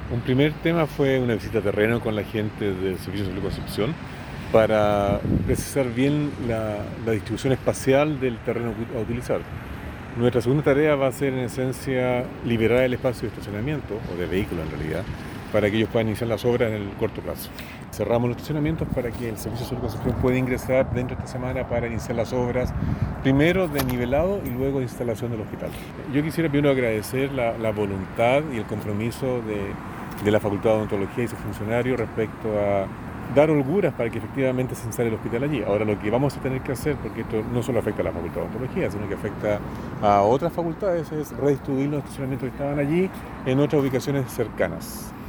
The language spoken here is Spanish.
Un primer tema fue una visita a terreno con la gente del Servicio de Salud Concepción para precisar bien la distribución espacial del terreno a utilizar. Nuestra segunda tarea va a ser, en esencia, liberar el espacio de estacionamiento, o de vehículos en realidad, para que ellos puedan iniciar las obras en el corto plazo. Cerramos los estacionamientos para que el Servicio de Salud Concepción pueda ingresar dentro de esta semana para iniciar las obras, primero de nivelado y luego de instalación del hospital. Yo quisiera primero agradecer la voluntad y el compromiso de la Facultad de Odontología y sus funcionarios respecto a dar holguras para que efectivamente se instale el hospital allí. Ahora lo que vamos a tener que hacer, porque esto no solo afecta a la Facultad de Odontología, sino que afecta a otras facultades, es redistribuir los estacionamientos que estaban allí en otras ubicaciones cercanas.